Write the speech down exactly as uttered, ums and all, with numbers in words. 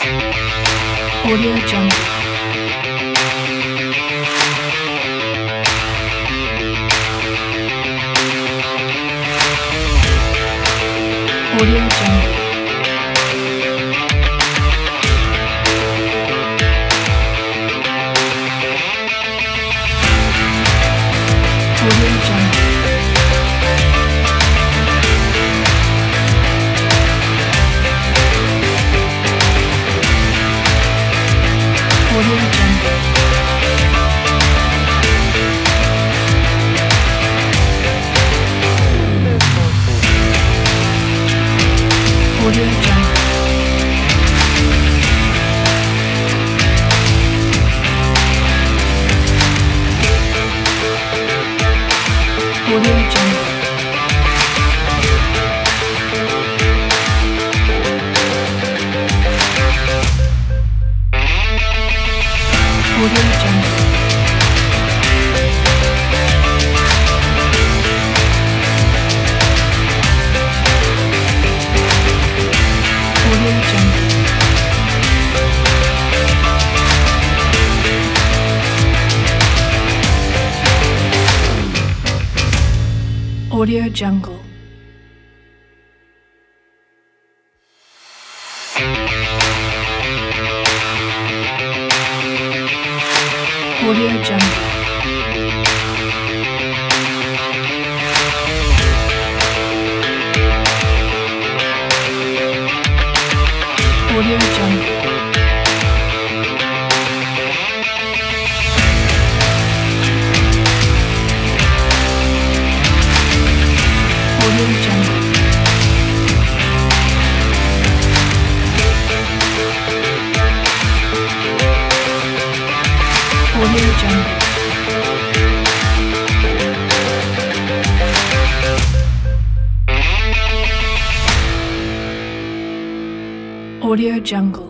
Audio Jungle. Audio Jungle. Audio Jungle. Audio Jungle. Audio Jungle. Audio Jungle. Audio Jungle. Audio Jungle. Audio Jungle. Audio Jungle. Audio Jungle. Audio Jungle. Audio Jungle. Audio Jungle.